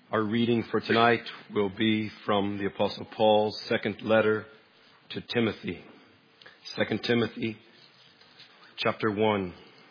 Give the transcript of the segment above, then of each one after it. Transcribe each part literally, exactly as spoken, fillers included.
Our reading for tonight will be from the Apostle Paul's second letter to Timothy. Second Timothy, chapter one.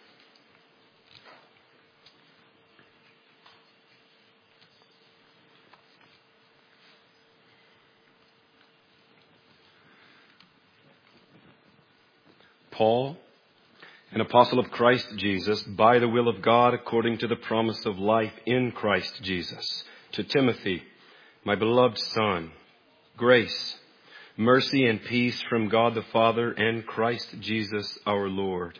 Paul, an apostle of Christ Jesus, by the will of God, according to the promise of life in Christ Jesus, to Timothy, my beloved son, grace, mercy, and peace from God the Father and Christ Jesus our Lord.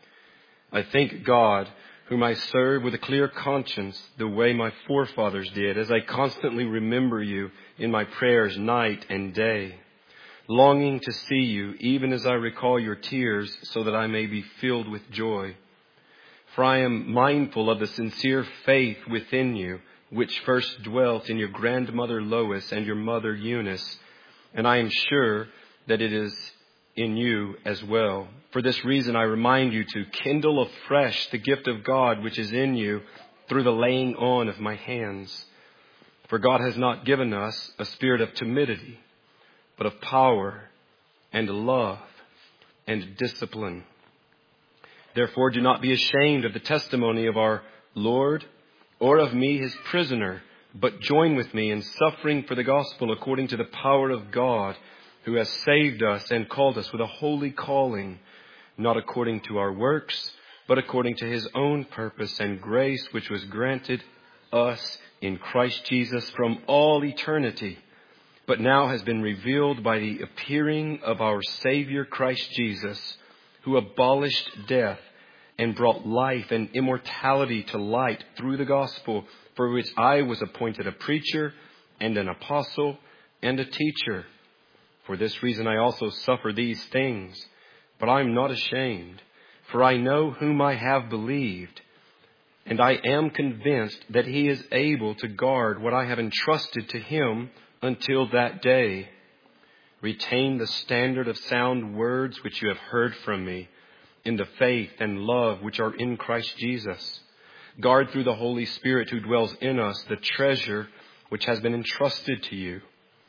I thank God, whom I serve with a clear conscience, the way my forefathers did, as I constantly remember you in my prayers night and day, longing to see you, even as I recall your tears, so that I may be filled with joy. For I am mindful of the sincere faith within you, which first dwelt in your grandmother Lois and your mother Eunice, and I am sure that it is in you as well. For this reason I remind you to kindle afresh the gift of God which is in you through the laying on of my hands. For God has not given us a spirit of timidity, but of power and love and discipline. Therefore, do not be ashamed of the testimony of our Lord or of me, his prisoner, but join with me in suffering for the gospel according to the power of God, who has saved us and called us with a holy calling, not according to our works, but according to his own purpose and grace, which was granted us in Christ Jesus from all eternity, but now has been revealed by the appearing of our Savior Christ Jesus, who abolished death and brought life and immortality to light through the gospel, for which I was appointed a preacher and an apostle and a teacher. For this reason I also suffer these things, but I am not ashamed, for I know whom I have believed, and I am convinced that he is able to guard what I have entrusted to him until that day. Retain the standard of sound words which you have heard from me, in the faith and love which are in Christ Jesus. Guard through the Holy Spirit who dwells in us the treasure which has been entrusted to you.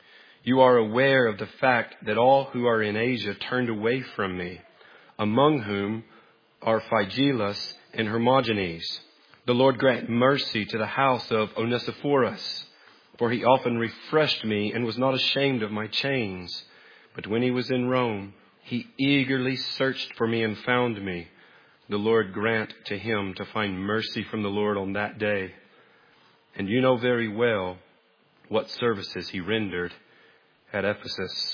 You are aware of the fact that all who are in Asia turned away from me, among whom are Phygelus and Hermogenes. The Lord grant mercy to the house of Onesiphorus, for he often refreshed me and was not ashamed of my chains. But when he was in Rome, he eagerly searched for me and found me. The Lord grant to him to find mercy from the Lord on that day. And you know very well what services he rendered at Ephesus.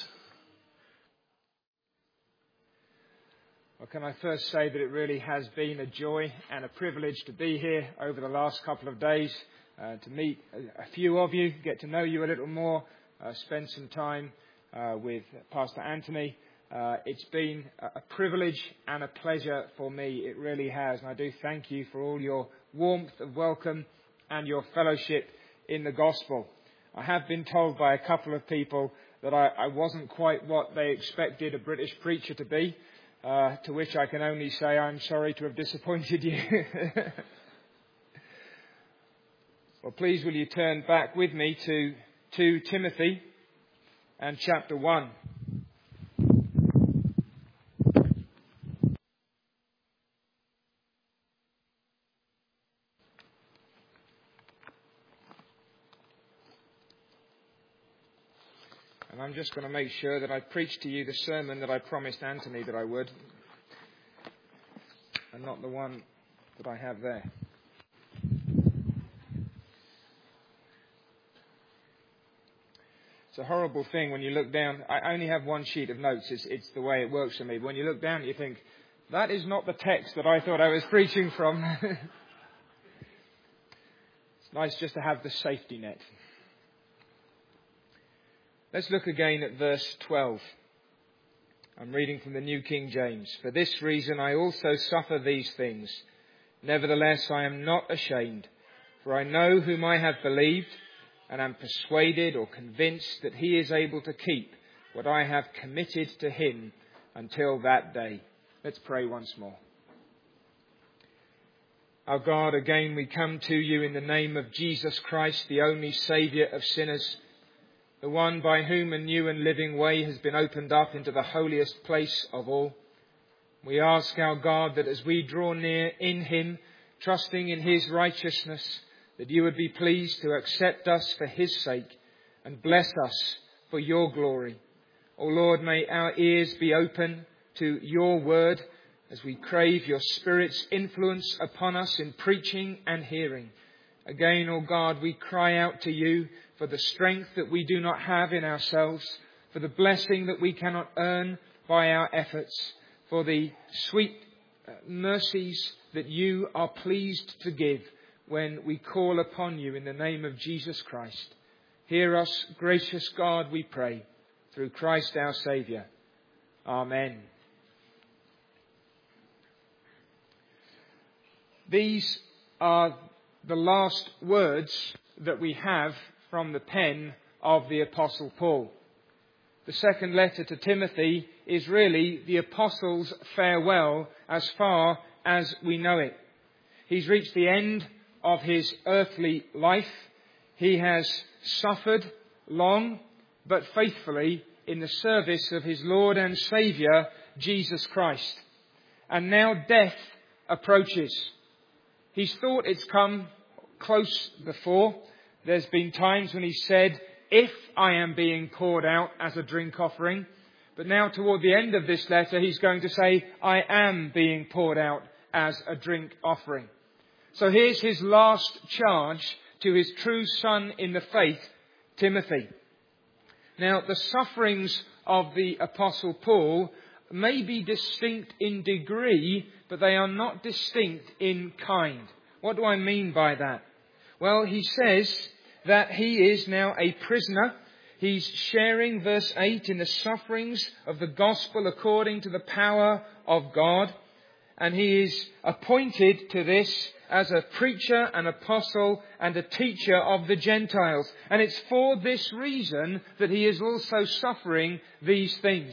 Well, can I first say that it really has been a joy and a privilege to be here over the last couple of days, uh, to meet a, a few of you, get to know you a little more, uh, spend some time uh, with Pastor Anthony. Uh, it's been a privilege and a pleasure for me. It really has. And I do thank you for all your warmth of welcome and your fellowship in the gospel. I have been told by a couple of people that I, I wasn't quite what they expected a British preacher to be, uh, to which I can only say I'm sorry to have disappointed you. Well, please will you turn back with me to Second Timothy and chapter one. And I'm just going to make sure that I preach to you the sermon that I promised Anthony that I would, and not the one that I have there. It's a horrible thing when you look down. I only have one sheet of notes. It's, it's the way it works for me. But when you look down, you think, that is not the text that I thought I was preaching from. It's nice just to have the safety net. Let's look again at verse twelve. I'm reading from the New King James. For this reason I also suffer these things. Nevertheless I am not ashamed, for I know whom I have believed, and am persuaded or convinced that he is able to keep what I have committed to him until that day. Let's pray once more. Our God, again we come to you in the name of Jesus Christ, the only Saviour of sinners, the one by whom a new and living way has been opened up into the holiest place of all. We ask, our God, that as we draw near in him, trusting in his righteousness, that you would be pleased to accept us for his sake and bless us for your glory. O Lord, may our ears be open to your word as we crave your Spirit's influence upon us in preaching and hearing. Again, O God, we cry out to you for the strength that we do not have in ourselves, for the blessing that we cannot earn by our efforts, for the sweet mercies that you are pleased to give when we call upon you in the name of Jesus Christ. Hear us, gracious God, we pray, through Christ our Saviour. Amen. These are the last words that we have from the pen of the Apostle Paul. The second letter to Timothy is really the Apostle's farewell as far as we know it. He's reached the end of his earthly life. He has suffered long but faithfully in the service of his Lord and Saviour, Jesus Christ. And now death approaches. He's thought it's come close before. There's been times when he said, if I am being poured out as a drink offering. But now toward the end of this letter, he's going to say, I am being poured out as a drink offering. So here's his last charge to his true son in the faith, Timothy. Now, the sufferings of the Apostle Paul may be distinct in degree, but they are not distinct in kind. What do I mean by that? Well, he says that he is now a prisoner. He's sharing, verse eight, in the sufferings of the gospel according to the power of God. And he is appointed to this as a preacher, an apostle, and a teacher of the Gentiles. And it's for this reason that he is also suffering these things.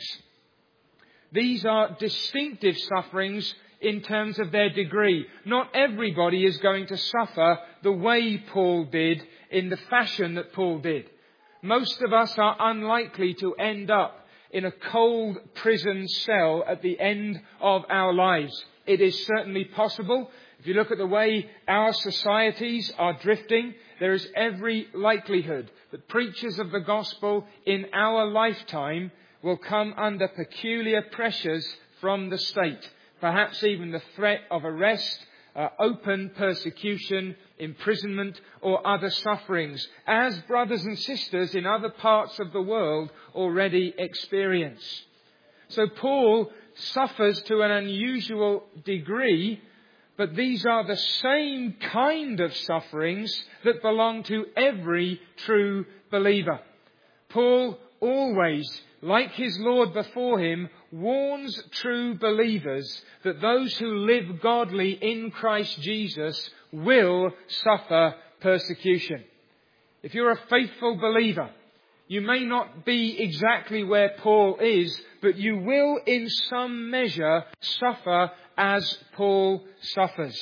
These are distinctive sufferings in terms of their degree. Not everybody is going to suffer the way Paul did, in the fashion that Paul did. Most of us are unlikely to end up in a cold prison cell at the end of our lives. It is certainly possible. If you look at the way our societies are drifting, there is every likelihood that preachers of the gospel in our lifetime will come under peculiar pressures from the state. Perhaps even the threat of arrest, uh, open persecution, imprisonment, or other sufferings, as brothers and sisters in other parts of the world already experience. So Paul suffers to an unusual degree, but these are the same kind of sufferings that belong to every true believer. Paul always, like his Lord before him, warns true believers that those who live godly in Christ Jesus will suffer persecution. If you're a faithful believer, you may not be exactly where Paul is, but you will in some measure suffer as Paul suffers.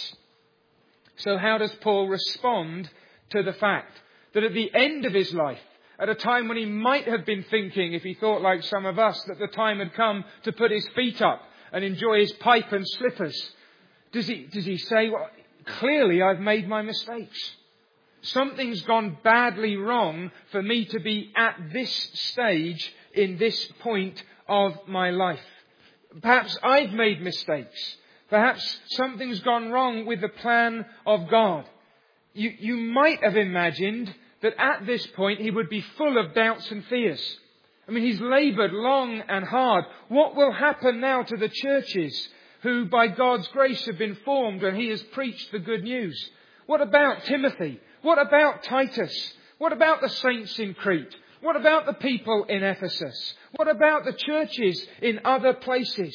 So how does Paul respond to the fact that at the end of his life, at a time when he might have been thinking, if he thought like some of us, that the time had come to put his feet up and enjoy his pipe and slippers, does he, does he say, well, clearly I've made my mistakes. Something's gone badly wrong for me to be at this stage in this point of my life. Perhaps I've made mistakes. Perhaps something's gone wrong with the plan of God. You, you might have imagined that at this point he would be full of doubts and fears. I mean, he's laboured long and hard. What will happen now to the churches who by God's grace have been formed and he has preached the good news? What about Timothy? What about Titus? What about the saints in Crete? What about the people in Ephesus? What about the churches in other places?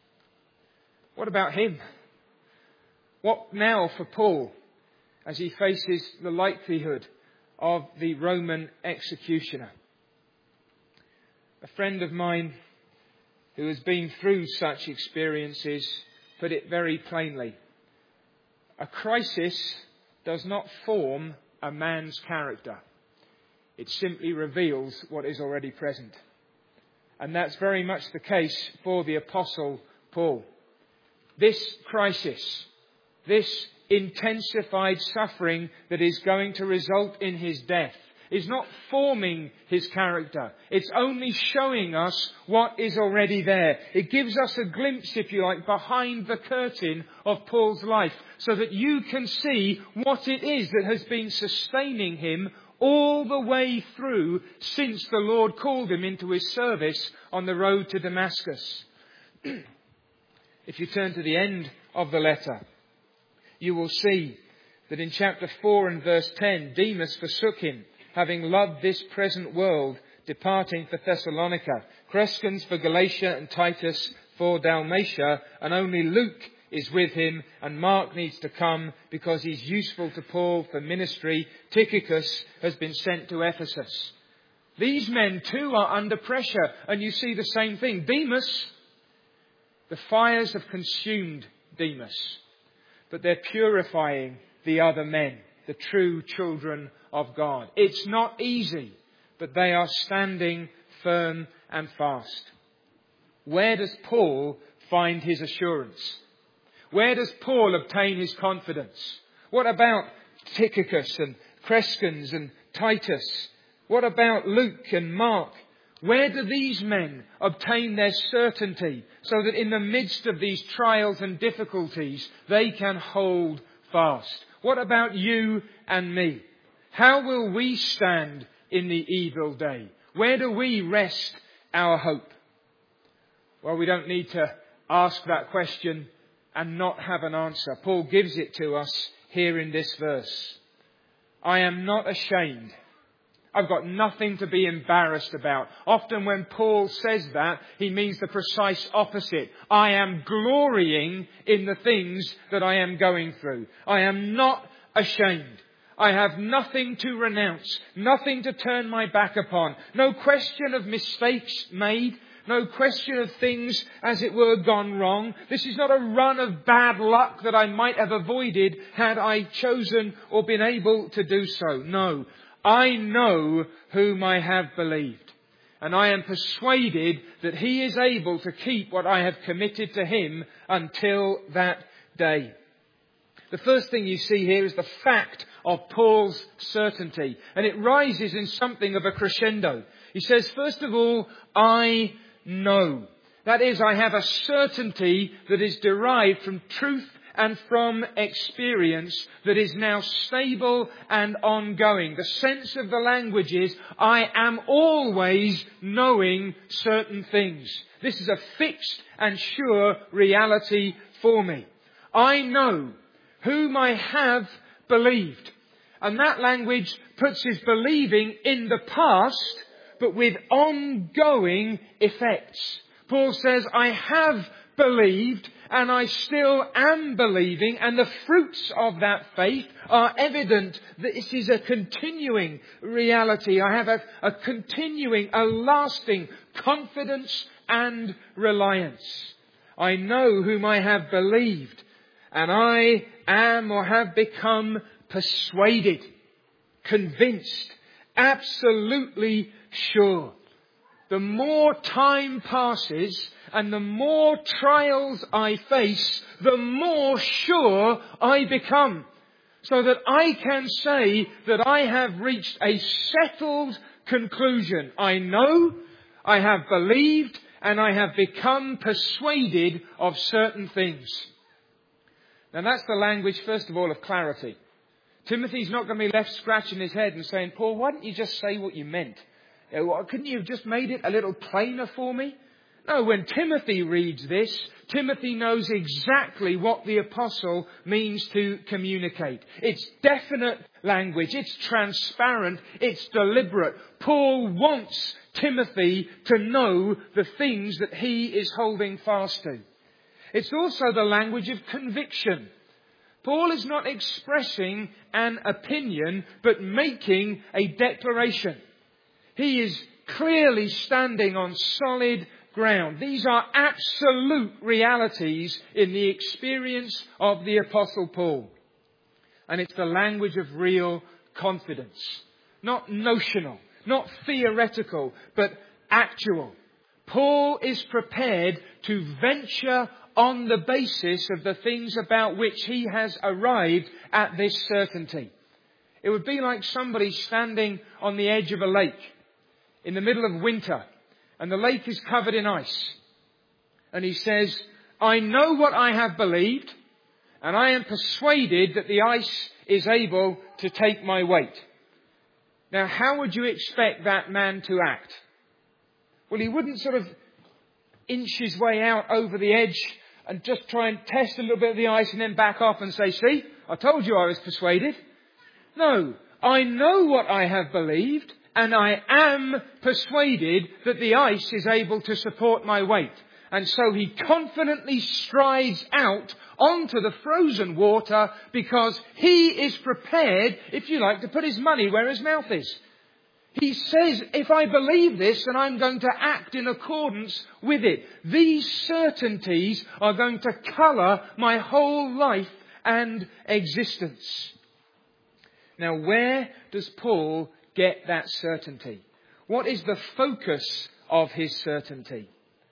What about him? What now for Paul as he faces the likelihood of the Roman executioner? A friend of mine who has been through such experiences put it very plainly. A crisis does not form a man's character. It simply reveals what is already present. And that's very much the case for the Apostle Paul. This crisis, this intensified suffering that is going to result in his death, is not forming his character. It's only showing us what is already there. It gives us a glimpse, if you like, behind the curtain of Paul's life, so that you can see what it is that has been sustaining him all the way through since the Lord called him into his service on the road to Damascus. If you turn to the end of the letter, you will see that in chapter four and verse ten, Demas forsook him, having loved this present world, departing for Thessalonica. Crescens for Galatia and Titus for Dalmatia, and only Luke is with him, and Mark needs to come because he's useful to Paul for ministry. Tychicus has been sent to Ephesus. These men too are under pressure, and you see the same thing. Demas, the fires have consumed Demas, but they're purifying the other men, the true children of God. It's not easy, but they are standing firm and fast. Where does Paul find his assurance? Where does Paul obtain his confidence? What about Tychicus and Crescens and Titus? What about Luke and Mark? Where do these men obtain their certainty so that in the midst of these trials and difficulties they can hold fast? What about you and me? How will we stand in the evil day? Where do we rest our hope? Well, we don't need to ask that question and not have an answer. Paul gives it to us here in this verse. I am not ashamed. I've got nothing to be embarrassed about. Often when Paul says that, he means the precise opposite. I am glorying in the things that I am going through. I am not ashamed. I have nothing to renounce, nothing to turn my back upon. No question of mistakes made. No question of things, as it were, gone wrong. This is not a run of bad luck that I might have avoided had I chosen or been able to do so. No, I know whom I have believed. And I am persuaded that he is able to keep what I have committed to him until that day. The first thing you see here is the fact of Paul's certainty. And it rises in something of a crescendo. He says, first of all, I know. That is, I have a certainty that is derived from truth and from experience that is now stable and ongoing. The sense of the language is, I am always knowing certain things. This is a fixed and sure reality for me. I know whom I have believed. And that language puts his believing in the past, but with ongoing effects. Paul says, I have believed and I still am believing, and the fruits of that faith are evident. This is a continuing reality. I have a, a continuing, a lasting confidence and reliance. I know whom I have believed, and I am or have become persuaded, convinced, absolutely sure. The more time passes and the more trials I face, the more sure I become. So that I can say that I have reached a settled conclusion. I know, I have believed, and I have become persuaded of certain things. Now that's the language, first of all, of clarity. Timothy's not going to be left scratching his head and saying, Paul, why didn't you just say what you meant? Couldn't you have just made it a little plainer for me? No, when Timothy reads this, Timothy knows exactly what the apostle means to communicate. It's definite language. It's transparent. It's deliberate. Paul wants Timothy to know the things that he is holding fast to. It's also the language of conviction. Paul is not expressing an opinion, but making a declaration. He is clearly standing on solid ground. These are absolute realities in the experience of the Apostle Paul. And it's the language of real confidence. Not notional, not theoretical, but actual. Paul is prepared to venture on the basis of the things about which he has arrived at this certainty. It would be like somebody standing on the edge of a lake in the middle of winter, and the lake is covered in ice. And he says, I know what I have believed, and I am persuaded that the ice is able to take my weight. Now, how would you expect that man to act? Well, he wouldn't sort of inch his way out over the edge and just try and test a little bit of the ice and then back off and say, see, I told you I was persuaded. No, I know what I have believed, and I am persuaded that the ice is able to support my weight. And so he confidently strides out onto the frozen water because he is prepared, if you like, to put his money where his mouth is. He says, if I believe this, then I'm going to act in accordance with it. These certainties are going to colour my whole life and existence. Now, where does Paul get that certainty? What is the focus of his certainty?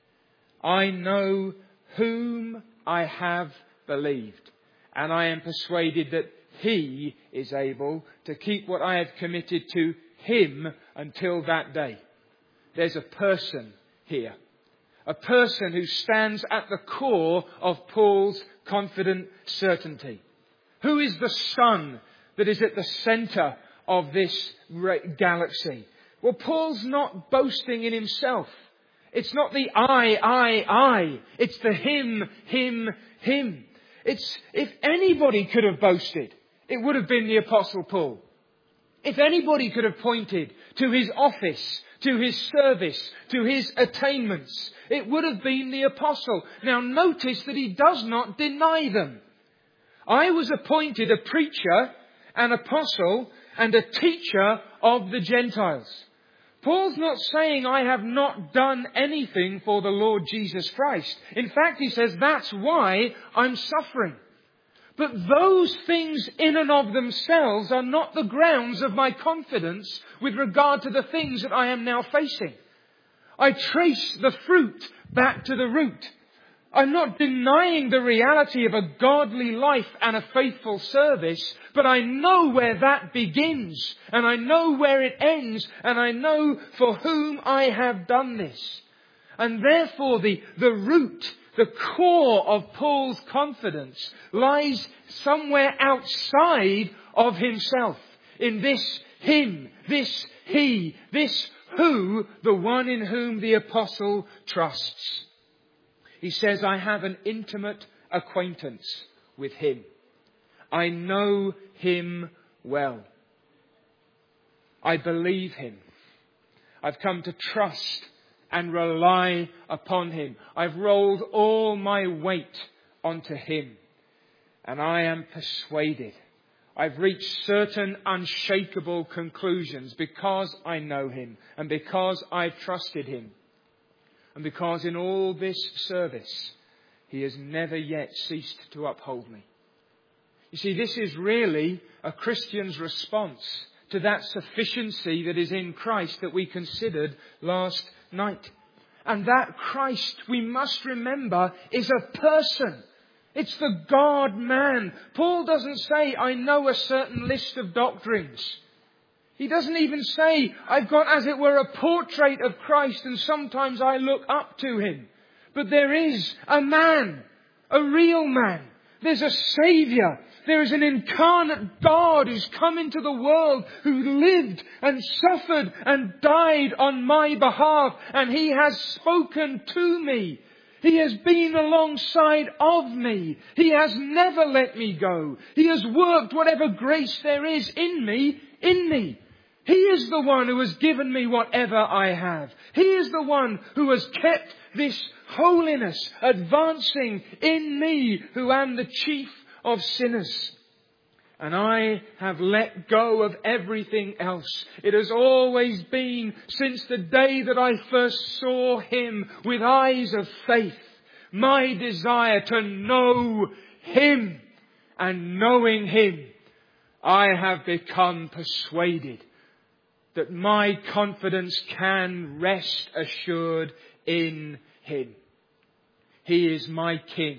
I know whom I have believed, and I am persuaded that he is able to keep what I have committed to him until that day. There's a person here. A person who stands at the core of Paul's confident certainty. Who is the sun that is at the centre of this galaxy? Well, Paul's not boasting in himself. It's not the I, I, I. It's the him, him, him. It's, if anybody could have boasted, it would have been the Apostle Paul. If anybody could have pointed to his office, to his service, to his attainments, it would have been the Apostle. Now notice that he does not deny them. I was appointed a preacher, an apostle, and a teacher of the Gentiles. Paul's not saying I have not done anything for the Lord Jesus Christ. In fact, he says that's why I'm suffering. But those things in and of themselves are not the grounds of my confidence with regard to the things that I am now facing. I trace the fruit back to the root. I'm not denying the reality of a godly life and a faithful service, but I know where that begins, and I know where it ends, and I know for whom I have done this. And therefore the, the root, the core of Paul's confidence lies somewhere outside of himself, in this him, this he, this who, the one in whom the apostle trusts. He says, I have an intimate acquaintance with him. I know him well. I believe him. I've come to trust and rely upon him. I've rolled all my weight onto him. And I am persuaded. I've reached certain unshakable conclusions because I know him and because I've trusted him. And because in all this service, he has never yet ceased to uphold me. You see, this is really a Christian's response to that sufficiency that is in Christ that we considered last night. And that Christ, we must remember, is a person. It's the God-man. Paul doesn't say, I know a certain list of doctrines. He doesn't even say, I've got, as it were, a portrait of Christ and sometimes I look up to him. But there is a man, a real man. There's a Saviour. There is an incarnate God who's come into the world, who lived and suffered and died on my behalf. And he has spoken to me. He has been alongside of me. He has never let me go. He has worked whatever grace there is in me, in me. He is the one who has given me whatever I have. He is the one who has kept this holiness advancing in me, who am the chief of sinners. And I have let go of everything else. It has always been, since the day that I first saw him with eyes of faith, my desire to know him, and knowing him, I have become persuaded that my confidence can rest assured in Him. He is my King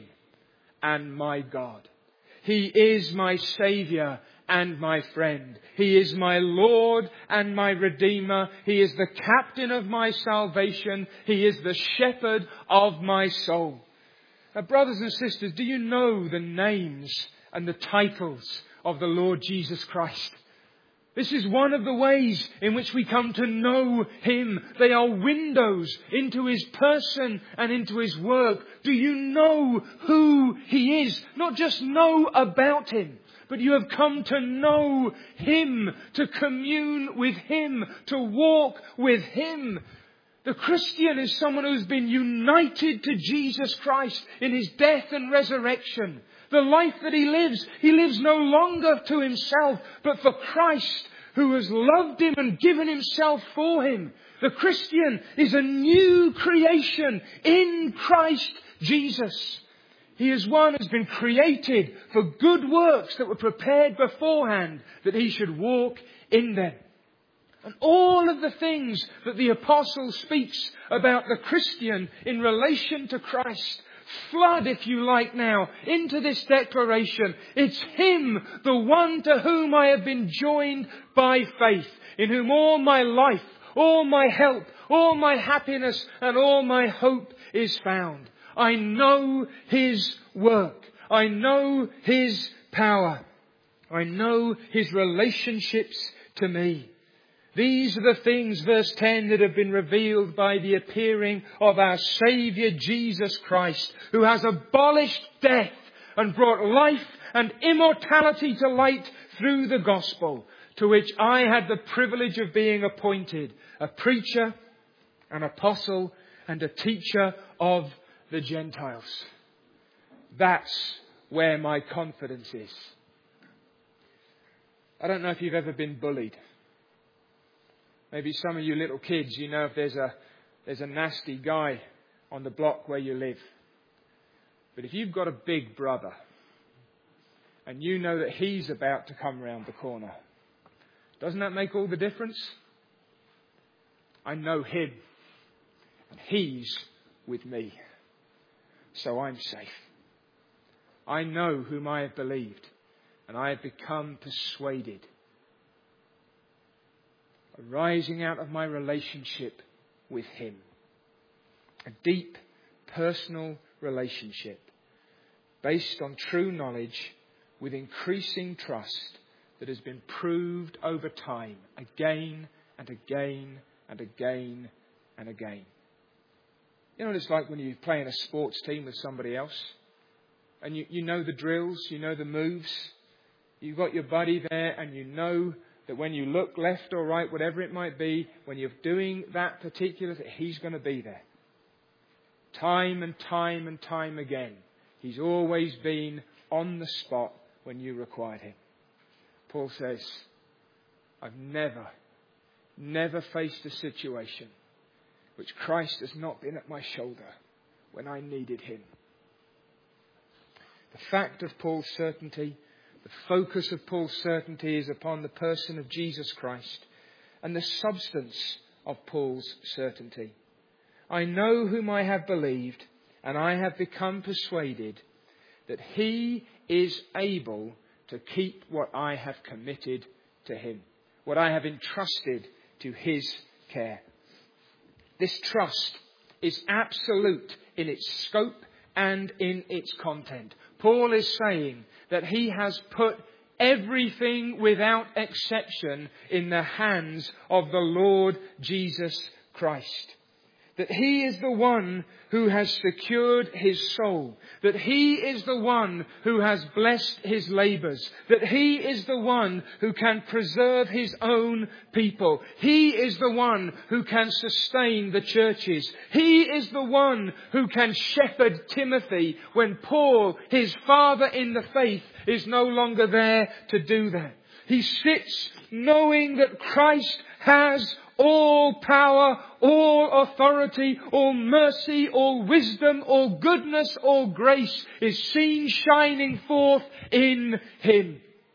and my God. He is my Saviour and my friend. He is my Lord and my Redeemer. He is the captain of my salvation. He is the shepherd of my soul. Now, brothers and sisters, do you know the names and the titles of the Lord Jesus Christ? This is one of the ways in which we come to know Him. They are windows into His person and into His work. Do you know who He is? Not just know about Him, but you have come to know Him, to commune with Him, to walk with Him. The Christian is someone who's been united to Jesus Christ in His death and resurrection. The life that he lives, he lives no longer to himself, but for Christ, who has loved him and given himself for him. The Christian is a new creation in Christ Jesus. He is one who has been created for good works that were prepared beforehand, that he should walk in them. And all of the things that the apostle speaks about the Christian in relation to Christ flood, if you like now, into this declaration. It's Him, the one to whom I have been joined by faith, in whom all my life, all my help, all my happiness and all my hope is found. I know His work. I know His power. I know His relationships to me. These are the things, verse ten, that have been revealed by the appearing of our Saviour Jesus Christ, who has abolished death and brought life and immortality to light through the gospel, to which I had the privilege of being appointed, a preacher, an apostle, and a teacher of the Gentiles. That's where my confidence is. I don't know if you've ever been bullied. Maybe some of you little kids, you know if there's a there's a nasty guy on the block where you live. But if you've got a big brother and you know that he's about to come round the corner, doesn't that make all the difference? I know him and he's with me, so I'm safe. I know whom I have believed and I have become persuaded, arising out of my relationship with Him. A deep personal relationship based on true knowledge with increasing trust that has been proved over time again and again and again and again. You know what it's like when you play in a sports team with somebody else and you, you know the drills, you know the moves. You've got your buddy there and you know that when you look left or right, whatever it might be, when you're doing that particular thing, He's going to be there. Time and time and time again. He's always been on the spot when you required Him. Paul says, I've never, never faced a situation which Christ has not been at my shoulder when I needed Him. The fact of Paul's certainty, the focus of Paul's certainty is upon the person of Jesus Christ and the substance of Paul's certainty. I know whom I have believed, and I have become persuaded that He is able to keep what I have committed to Him, what I have entrusted to His care. This trust is absolute in its scope and in its content. Paul is saying that he has put everything without exception in the hands of the Lord Jesus Christ. That He is the one who has secured his soul. That He is the one who has blessed his labours. That He is the one who can preserve His own people. He is the one who can sustain the churches. He is the one who can shepherd Timothy when Paul, his father in the faith, is no longer there to do that. He sits knowing that Christ has all power, all authority, all mercy, all wisdom, all goodness, all grace is seen shining forth in Him.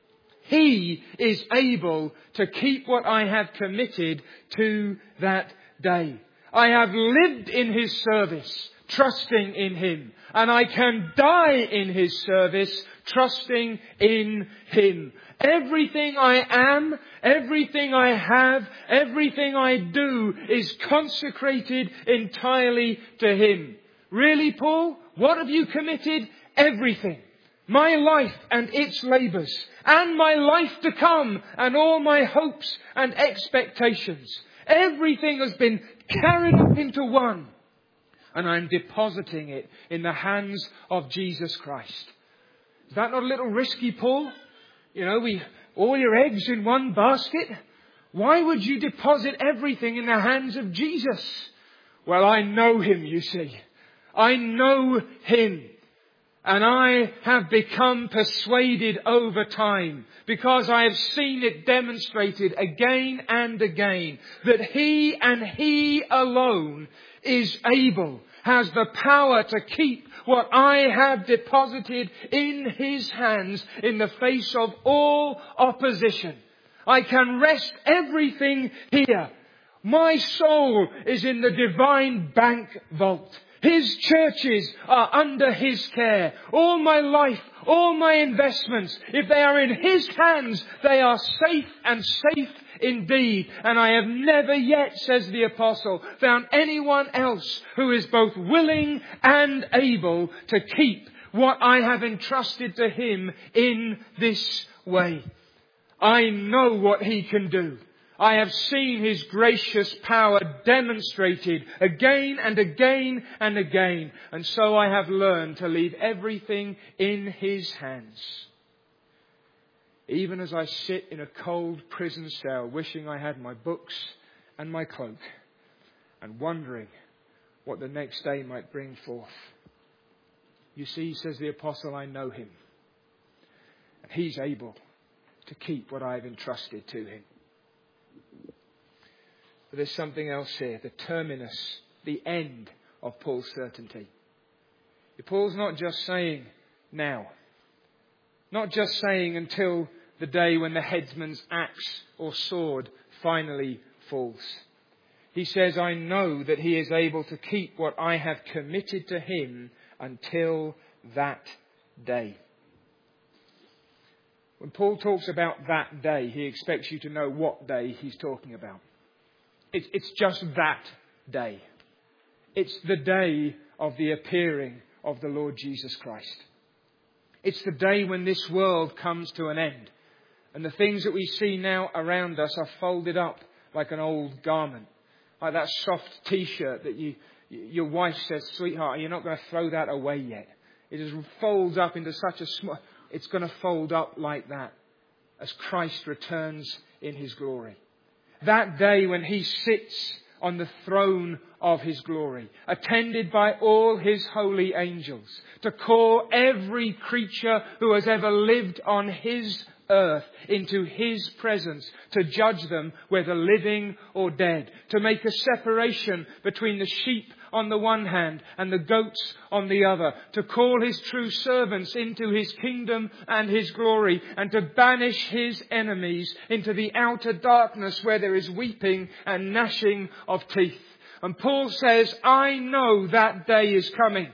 He is able to keep what I have committed to that day. I have lived in His service, trusting in Him. And I can die in His service, trusting in Him. Everything I am, everything I have, everything I do is consecrated entirely to Him. Really, Paul? What have you committed? Everything. My life and its labours, and my life to come, and all my hopes and expectations. Everything has been carried up into one. And I'm depositing it in the hands of Jesus Christ. Is that not a little risky, Paul? You know, we all your eggs in one basket. Why would you deposit everything in the hands of Jesus? Well, I know Him, you see. I know Him. And I have become persuaded over time, because I have seen it demonstrated again and again, that He and He alone is able, has the power to keep what I have deposited in His hands in the face of all opposition. I can rest everything here. My soul is in the divine bank vault. His churches are under His care. All my life, all my investments, if they are in His hands, they are safe and safe indeed. And I have never yet, says the apostle, found anyone else who is both willing and able to keep what I have entrusted to him in this way. I know what He can do. I have seen His gracious power demonstrated again and again and again. And so I have learned to leave everything in His hands. Even as I sit in a cold prison cell, wishing I had my books and my cloak, and wondering what the next day might bring forth. You see, says the apostle, I know Him. And He's able to keep what I have entrusted to Him. But there's something else here, the terminus, the end of Paul's certainty. Paul's not just saying now, not just saying until the day when the headsman's axe or sword finally falls. He says, I know that He is able to keep what I have committed to Him until that day. When Paul talks about that day, he expects you to know what day he's talking about. It's just that day. It's the day of the appearing of the Lord Jesus Christ. It's the day when this world comes to an end. And the things that we see now around us are folded up like an old garment. Like that soft T-shirt that you, your wife says, sweetheart, you're not going to throw that away yet. It just folds up into such a small... It's going to fold up like that as Christ returns in His glory. That day when He sits on the throne of His glory, attended by all His holy angels, to call every creature who has ever lived on His earth into His presence, to judge them whether living or dead, to make a separation between the sheep on the one hand and the goats on the other, to call His true servants into His kingdom and His glory, and to banish His enemies into the outer darkness where there is weeping and gnashing of teeth. And Paul says, I know that day is coming.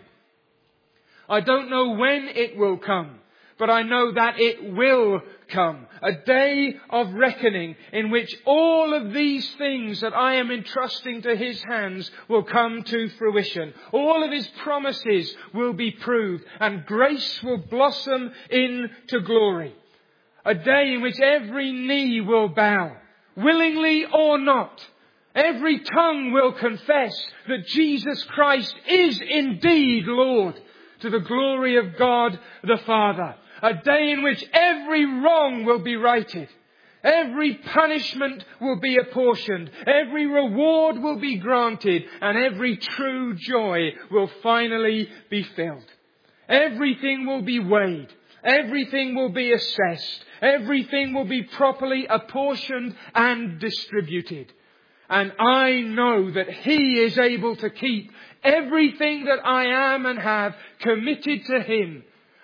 I don't know when it will come, but I know that it will come. A day of reckoning in which all of these things that I am entrusting to His hands will come to fruition. All of His promises will be proved, and grace will blossom into glory. A day in which every knee will bow, willingly or not. Every tongue will confess that Jesus Christ is indeed Lord, to the glory of God the Father. A day in which every wrong will be righted. Every punishment will be apportioned. Every reward will be granted. And every true joy will finally be filled. Everything will be weighed. Everything will be assessed. Everything will be properly apportioned and distributed. And I know that He is able to keep everything that I am and have committed to Him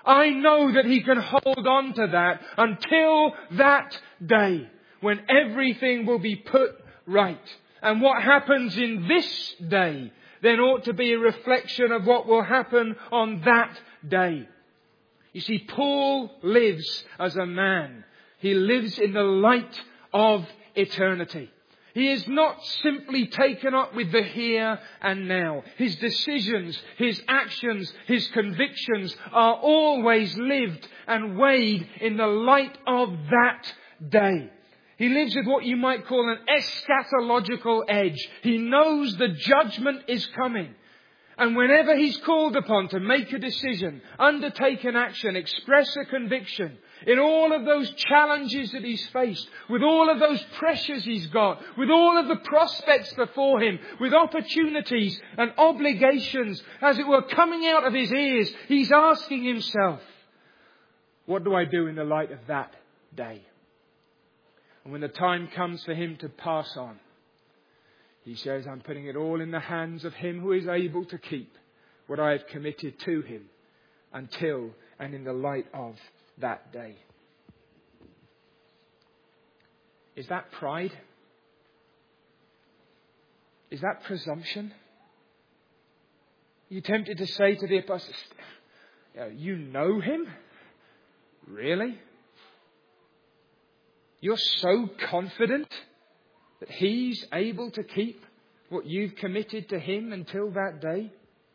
I know that he can hold on to that until that day when everything will be put right. And what happens in this day then ought to be a reflection of what will happen on that day. You see, Paul lives as a man. He lives in the light of eternity. He is not simply taken up with the here and now. His decisions, his actions, his convictions are always lived and weighed in the light of that day. He lives with what you might call an eschatological edge. He knows the judgment is coming. And whenever he's called upon to make a decision, undertake an action, express a conviction, in all of those challenges that he's faced, with all of those pressures he's got, with all of the prospects before him, with opportunities and obligations, as it were, coming out of his ears, he's asking himself, what do I do in the light of that day? And when the time comes for him to pass on, he says, I'm putting it all in the hands of him who is able to keep what I have committed to him until and in the light of that day. Is that pride? Is that presumption? Are you tempted to say to the apostles, you know him? Really? You're so confident that he's able to keep what you've committed to him until that day?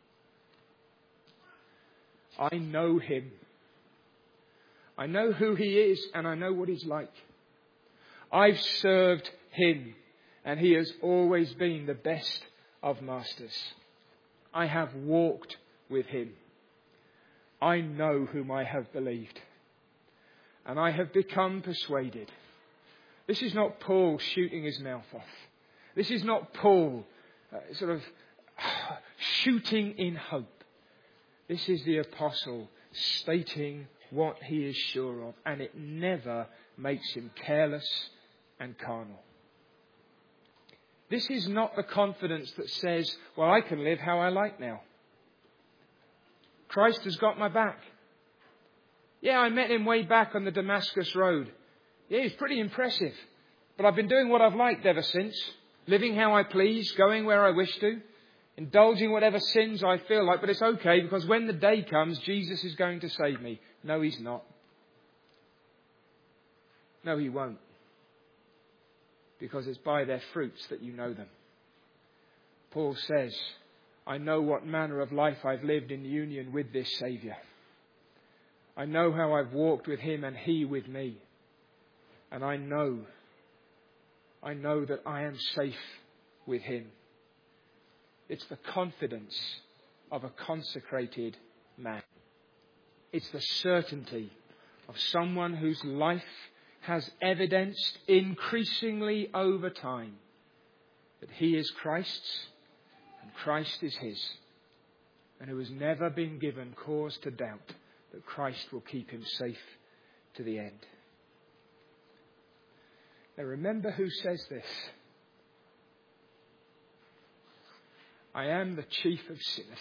I know him. I know who he is and I know what he's like. I've served him and he has always been the best of masters. I have walked with him. I know whom I have believed. And I have become persuaded. This is not Paul shooting his mouth off. This is not Paul uh, sort of uh, shooting in hope. This is the apostle stating what he is sure of. And it never makes him careless and carnal. This is not the confidence that says, well, I can live how I like now. Christ has got my back. Yeah, I met him way back on the Damascus Road. Yeah, he's pretty impressive. But I've been doing what I've liked ever since. Living how I please, going where I wish to. Indulging whatever sins I feel like. But it's okay because when the day comes, Jesus is going to save me. No, he's not. No, he won't. Because it's by their fruits that you know them. Paul says, I know what manner of life I've lived in union with this Saviour. I know how I've walked with him and he with me. And I know, I know that I am safe with him. It's the confidence of a consecrated man. It's the certainty of someone whose life has evidenced increasingly over time that he is Christ's and Christ is his, and who has never been given cause to doubt that Christ will keep him safe to the end. Now remember who says this. I am the chief of sinners.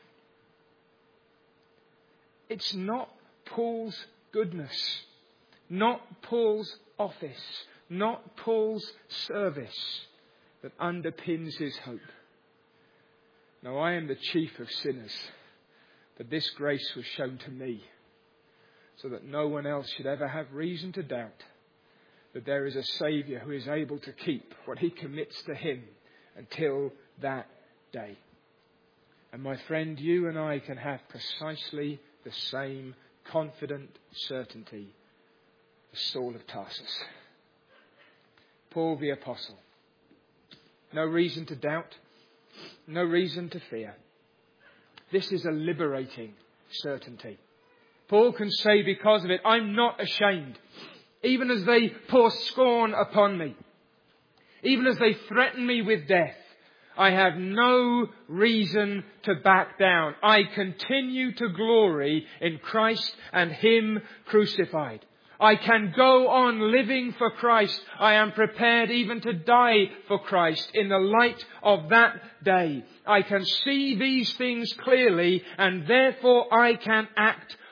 It's not Paul's goodness, not Paul's office, not Paul's service that underpins his hope. No, I am the chief of sinners, but this grace was shown to me so that no one else should ever have reason to doubt that there is a Saviour who is able to keep what he commits to him until that day. And my friend, you and I can have precisely the same confident certainty as Saul of Tarsus. Paul the Apostle. No reason to doubt. No reason to fear. This is a liberating certainty. Paul can say because of it, I'm not ashamed. Even as they pour scorn upon me. Even as they threaten me with death. I have no reason to back down. I continue to glory in Christ and him crucified. I can go on living for Christ. I am prepared even to die for Christ in the light of that day. I can see these things clearly and therefore I can act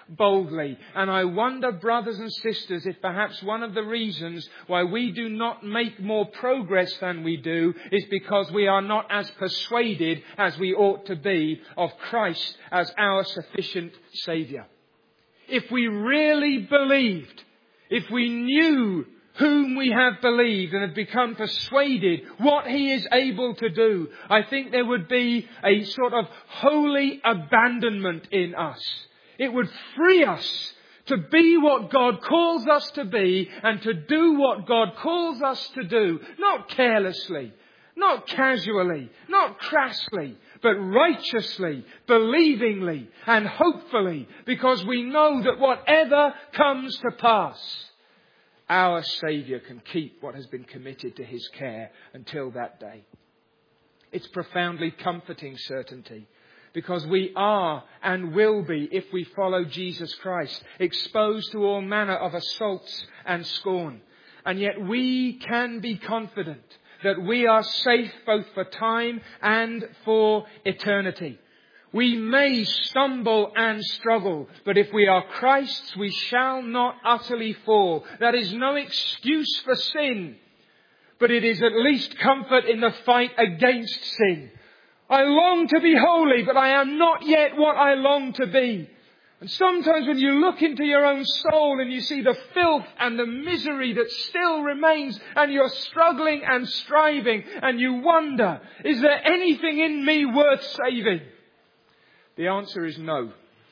boldly. And I wonder, brothers and sisters, if perhaps one of the reasons why we do not make more progress than we do is because we are not as persuaded as we ought to be of Christ as our sufficient Saviour. If we really believed, if we knew whom we have believed and have become persuaded what He is able to do, I think there would be a sort of holy abandonment in us. It would free us to be what God calls us to be and to do what God calls us to do. Not carelessly, not casually, not crassly, but righteously, believingly and hopefully, because we know that whatever comes to pass, our Saviour can keep what has been committed to His care until that day. It's profoundly comforting certainty, because we are and will be, if we follow Jesus Christ, exposed to all manner of assaults and scorn. And yet we can be confident that we are safe both for time and for eternity. We may stumble and struggle, but if we are Christ's, we shall not utterly fall. That is no excuse for sin, but it is at least comfort in the fight against sin. I long to be holy, but I am not yet what I long to be. And sometimes when you look into your own soul and you see the filth and the misery that still remains, and you're struggling and striving, and you wonder, is there anything in me worth saving? The answer is no.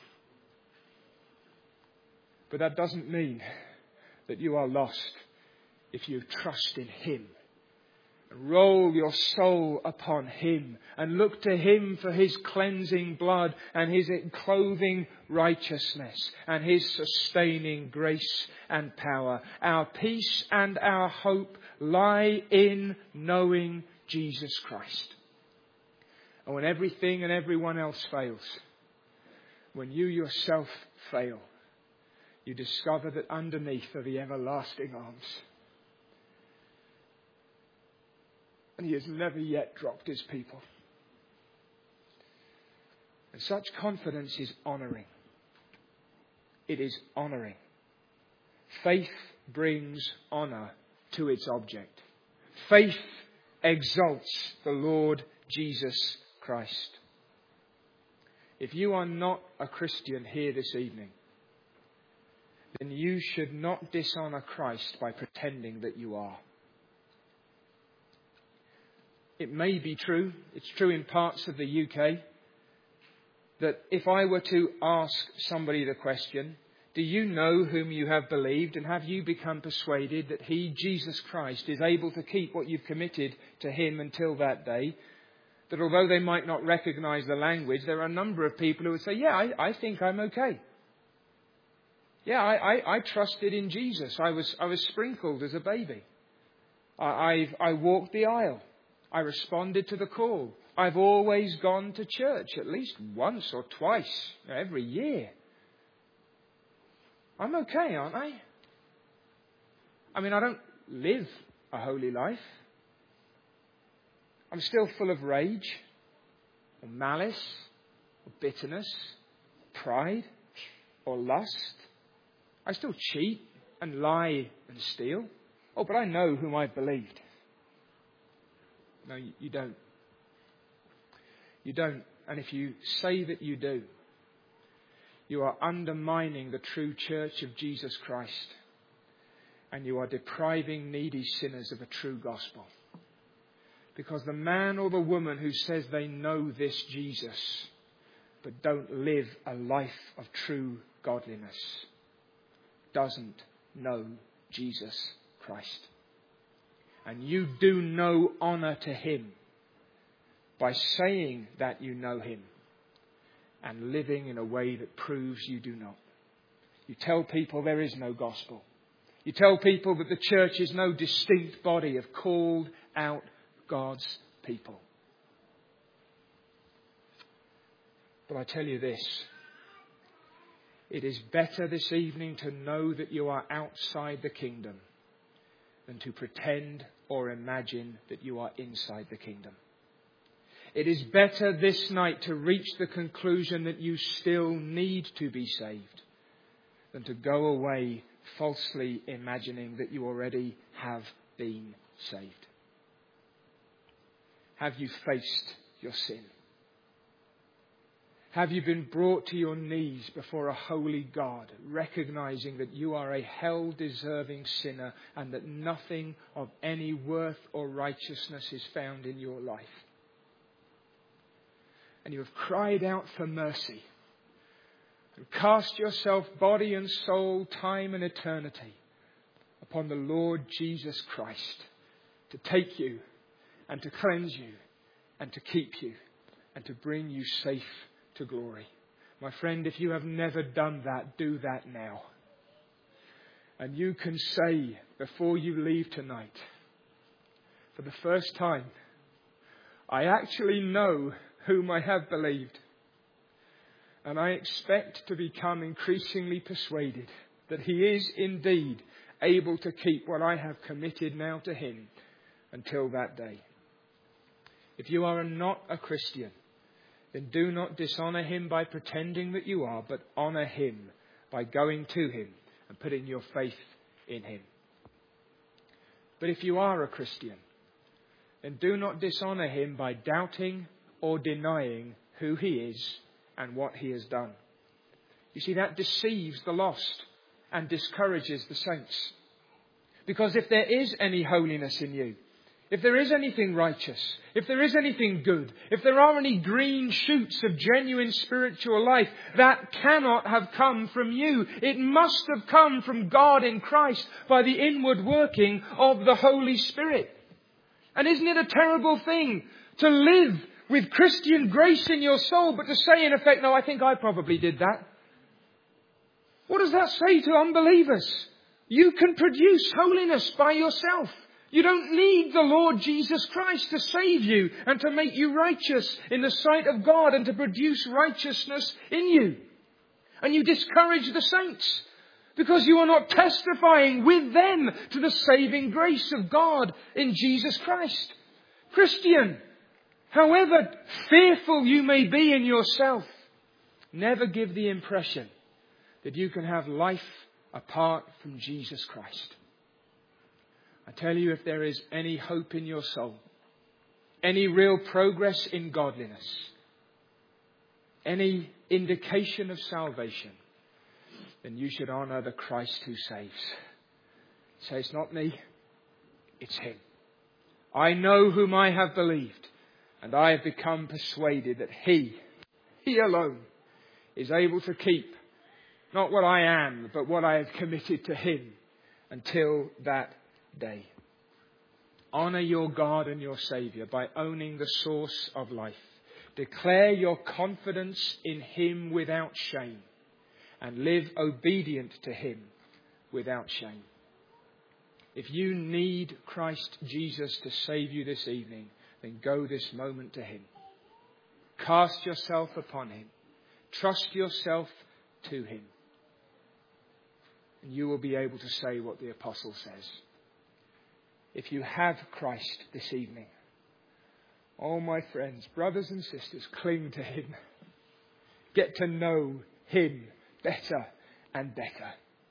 But that doesn't mean that you are lost if you trust in Him. Roll your soul upon Him and look to Him for His cleansing blood and His clothing righteousness and His sustaining grace and power. Our peace and our hope lie in knowing Jesus Christ. And when everything and everyone else fails, when you yourself fail, you discover that underneath are the everlasting arms. And He has never yet dropped His people. And such confidence is honouring. It is honouring. Faith brings honour to its object. Faith exalts the Lord Jesus Christ. If you are not a Christian here this evening, then you should not dishonour Christ by pretending that you are. It may be true, it's true in parts of the U K, that if I were to ask somebody the question, do you know whom you have believed, and have you become persuaded that He, Jesus Christ, is able to keep what you've committed to Him until that day? That although they might not recognise the language, there are a number of people who would say, yeah, I, I think I'm okay. Yeah, I, I, I trusted in Jesus. I was, I was sprinkled as a baby. I, I've, I walked the aisle. I responded to the call. I've always gone to church at least once or twice every year. I'm okay, aren't I? I mean, I don't live a holy life. I'm still full of rage, or malice, or bitterness, pride, or lust. I still cheat and lie and steal. Oh, but I know whom I've believed. No, you don't. You don't. And if you say that you do, you are undermining the true church of Jesus Christ. And you are depriving needy sinners of a true gospel. Because the man or the woman who says they know this Jesus, but don't live a life of true godliness, doesn't know Jesus Christ. And you do no honour to Him by saying that you know Him and living in a way that proves you do not. You tell people there is no gospel. You tell people that the church is no distinct body of called out God's people. But I tell you this, it is better this evening to know that you are outside the kingdom than to pretend or imagine that you are inside the kingdom. It is better this night to reach the conclusion that you still need to be saved than to go away falsely imagining that you already have been saved. Have you faced your sin? Have you been brought to your knees before a holy God, recognizing that you are a hell-deserving sinner and that nothing of any worth or righteousness is found in your life? And you have cried out for mercy and cast yourself, body and soul, time and eternity, upon the Lord Jesus Christ to take you and to cleanse you and to keep you and to bring you safe to glory. My friend, if you have never done that, do that now. And you can say before you leave tonight, for the first time, I actually know whom I have believed. And I expect to become increasingly persuaded that He is indeed able to keep what I have committed now to Him until that day. If you are not a Christian, then do not dishonour Him by pretending that you are, but honour Him by going to Him and putting your faith in Him. But if you are a Christian, then do not dishonour Him by doubting or denying who He is and what He has done. You see, that deceives the lost and discourages the saints. Because if there is any holiness in you, if there is anything righteous, if there is anything good, if there are any green shoots of genuine spiritual life, that cannot have come from you. It must have come from God in Christ by the inward working of the Holy Spirit. And isn't it a terrible thing to live with Christian grace in your soul, but to say in effect, no, I think I probably did that? What does that say to unbelievers? You can produce holiness by yourself. You don't need the Lord Jesus Christ to save you and to make you righteous in the sight of God and to produce righteousness in you. And you discourage the saints because you are not testifying with them to the saving grace of God in Jesus Christ. Christian, however fearful you may be in yourself, never give the impression that you can have life apart from Jesus Christ. I tell you, if there is any hope in your soul, any real progress in godliness, any indication of salvation, then you should honour the Christ who saves. Say, it's not me, it's Him. I know whom I have believed, and I have become persuaded that He, He alone, is able to keep not what I am, but what I have committed to Him until that day. Honour your God and your Saviour by owning the source of life. Declare your confidence in Him without shame and live obedient to Him without shame. If you need Christ Jesus to save you this evening, then go this moment to Him. Cast yourself upon Him. Trust yourself to Him. And you will be able to say what the Apostle says. If you have Christ this evening, oh my friends, brothers and sisters, cling to Him. Get to know Him better and better.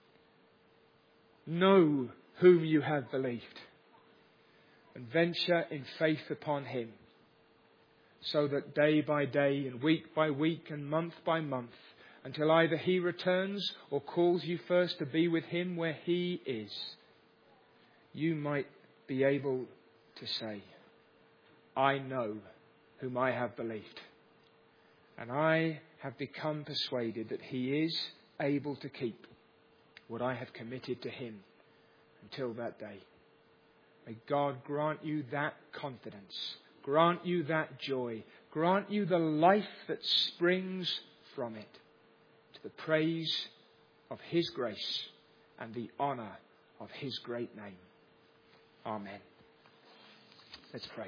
Know whom you have believed and venture in faith upon Him, so that day by day and week by week and month by month, until either He returns or calls you first to be with Him where He is, you might be able to say, I know whom I have believed, and I have become persuaded that He is able to keep what I have committed to Him until that day. May God grant you that confidence, grant you that joy, grant you the life that springs from it, to the praise of His grace and the honour of His great name. Amen. Let's pray.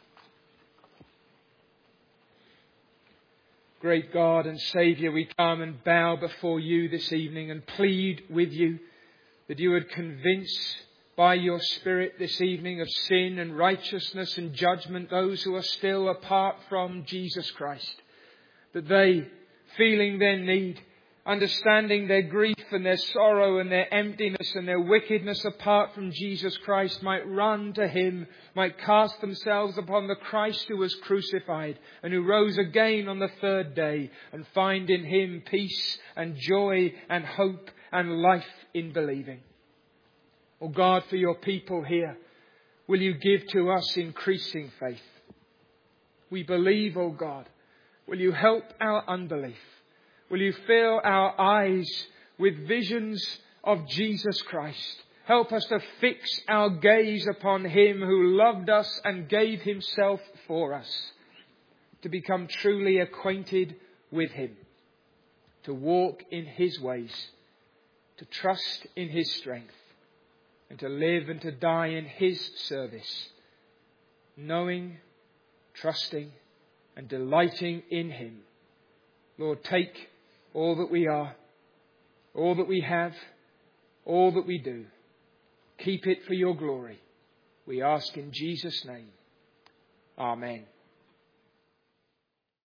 Great God and Saviour, we come and bow before you this evening and plead with you that you would convince by your Spirit this evening of sin and righteousness and judgment those who are still apart from Jesus Christ. That they, feeling their need, understanding their grief and their sorrow and their emptiness and their wickedness apart from Jesus Christ might run to Him, might cast themselves upon the Christ who was crucified and who rose again on the third day, and find in Him peace and joy and hope and life in believing. Oh God, for your people here, will you give to us increasing faith? We believe, oh God. Will you help our unbelief? Will you fill our eyes with visions of Jesus Christ? Help us to fix our gaze upon Him who loved us and gave Himself for us, to become truly acquainted with Him, to walk in His ways, to trust in His strength, and to live and to die in His service, knowing, trusting and delighting in Him. Lord, take all that we are, all that we have, all that we do. Keep it for your glory. We ask in Jesus' name. Amen.